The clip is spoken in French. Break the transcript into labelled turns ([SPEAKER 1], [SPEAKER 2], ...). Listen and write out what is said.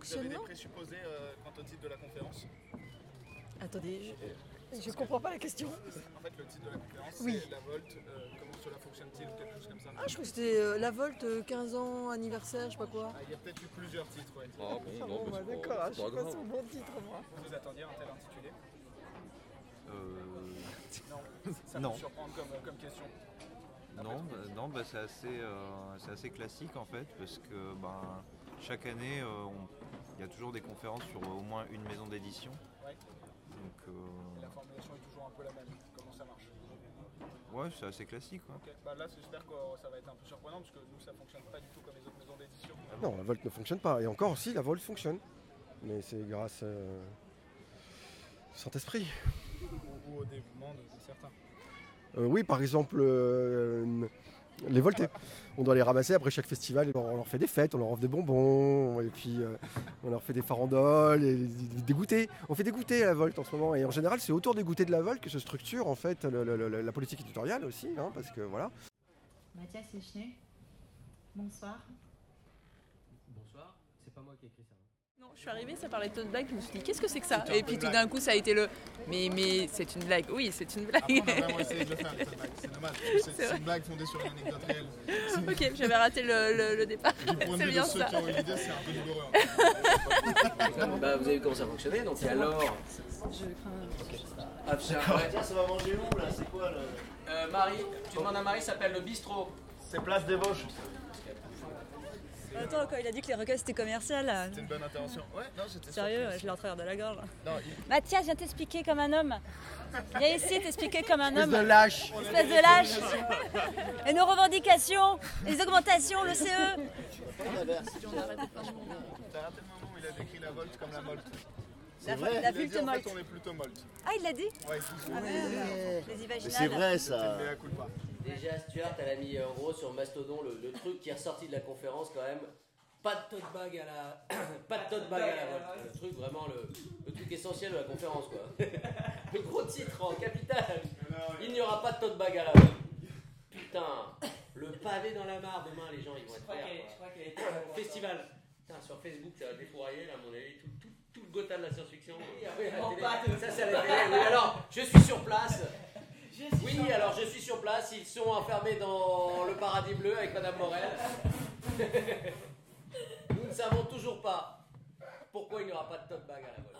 [SPEAKER 1] fonctionnement.
[SPEAKER 2] Vous avez des présupposés quant au titre de la conférence?
[SPEAKER 1] Attendez, je comprends pas la question.
[SPEAKER 2] En fait, le titre de la conférence,
[SPEAKER 1] Oui.
[SPEAKER 2] c'est la Volt. Comment cela fonctionne-t-il ou quelque chose comme ça?
[SPEAKER 1] Ah, je crois que c'était la Volt 15 ans anniversaire, je sais pas quoi.
[SPEAKER 2] Ah, il y a peut-être eu plusieurs titres, ouais.
[SPEAKER 3] Ah bon, non, mais c'est
[SPEAKER 1] d'accord,
[SPEAKER 3] pas,
[SPEAKER 1] je
[SPEAKER 3] c'est
[SPEAKER 1] suis
[SPEAKER 3] pas
[SPEAKER 1] pas
[SPEAKER 3] grave.
[SPEAKER 1] sur le bon titre, moi.
[SPEAKER 2] Vous attendiez un tel intitulé? Non, ça
[SPEAKER 4] Non.
[SPEAKER 2] peut surprendre comme question.
[SPEAKER 4] Non, c'est assez classique en fait, parce que chaque année, il y a toujours des conférences sur au moins une maison d'édition.
[SPEAKER 2] Ouais.
[SPEAKER 4] Donc,
[SPEAKER 2] Et la formulation est toujours un peu la même. Comment ça marche?
[SPEAKER 4] ouais, c'est assez classique. Ouais.
[SPEAKER 2] Ok. Là, j'espère que ça va être un peu surprenant parce que nous, ça fonctionne pas du tout comme les autres maisons d'édition.
[SPEAKER 5] Non, la Volt ne fonctionne pas. Et encore aussi, la Volt fonctionne. Mais c'est grâce au Saint-Esprit.
[SPEAKER 2] Ou au dévouement de certains.
[SPEAKER 5] Oui, par exemple, les voltés. On doit les ramasser après chaque festival. On leur fait des fêtes, on leur offre des bonbons, et puis on leur fait des farandoles, et des goûters. On fait des goûters à la Volt en ce moment. Et en général, c'est autour des goûters de la Volt que se structure en fait la politique éditoriale aussi, hein, parce que voilà.
[SPEAKER 6] Mathias Echner, bonsoir.
[SPEAKER 7] Bonsoir, c'est pas moi qui ai écrit ça.
[SPEAKER 8] Non, je suis arrivée, ça parlait de tote bag, je me suis dit qu'est-ce que c'est que ça? Et puis tout d'un coup ça a été le mais c'est une blague, oui c'est une blague.
[SPEAKER 2] Après, on a vraiment essayé de le faire avec cette blague, c'est dommage. C'est une blague fondée sur une anecdote réelle.
[SPEAKER 8] Ok, j'avais raté le départ.
[SPEAKER 2] Du point de
[SPEAKER 8] C'est
[SPEAKER 2] vue
[SPEAKER 8] bien
[SPEAKER 2] de ceux
[SPEAKER 8] ça.
[SPEAKER 2] qui ont eu l'idée, c'est un peu douloureux.
[SPEAKER 7] Vous avez vu comment ça fonctionnait, donc et alors
[SPEAKER 8] Je crains.
[SPEAKER 7] Ah, tiens, ça va manger où là? C'est quoi là? Marie, tu demandes à Marie, ça s'appelle le bistrot.
[SPEAKER 2] C'est Place des Vosges.
[SPEAKER 9] Attends, quand il a dit que les requêtes c'était commercial.
[SPEAKER 2] C'est une bonne intervention. Ouais, non, j'étais
[SPEAKER 9] Sérieux,
[SPEAKER 2] surpris.
[SPEAKER 9] je l'ai en travers de la gorge.
[SPEAKER 2] Non,
[SPEAKER 9] Mathias, viens t'expliquer comme un homme. Viens ici t'expliquer comme un homme.
[SPEAKER 5] Espèce de lâche.
[SPEAKER 9] Espèce de lâche. Et nos revendications, les augmentations, le CE.
[SPEAKER 2] T'as raté le moment où il a décrit la Volt comme la Molte.
[SPEAKER 9] La
[SPEAKER 2] Il a dit,
[SPEAKER 9] Vulte
[SPEAKER 2] en
[SPEAKER 9] Molte.
[SPEAKER 2] fait, on est plutôt Molte.
[SPEAKER 9] Ah, il l'a dit?
[SPEAKER 2] Ouais,
[SPEAKER 9] Ah merde. Les
[SPEAKER 10] Mais
[SPEAKER 9] imaginales.
[SPEAKER 10] c'est vrai ça.
[SPEAKER 2] mais à coup de pas.
[SPEAKER 7] Déjà, Stuart, elle a mis en gros sur Mastodon le truc qui est ressorti de la conférence quand même. Pas de tote bag à la. Pas de tote bag à la Volt. Le truc vraiment le truc essentiel de la conférence quoi. Le gros titre en capital. Il n'y aura pas de tote bag à la Volt. Putain, le pavé dans la mare demain les gens ils vont être fiers. Je crois qu'elle était au festival. Putain, sur Facebook ça va défourailler là à mon avis tout le Gotha de la science-fiction. Ça c'est à la télé. Oui, alors, je suis sur place. Oui, alors je suis sur place. Ils sont enfermés dans le paradis bleu avec Madame Morel. Nous ne savons toujours pas pourquoi il n'y aura pas de tote bag à la Volt.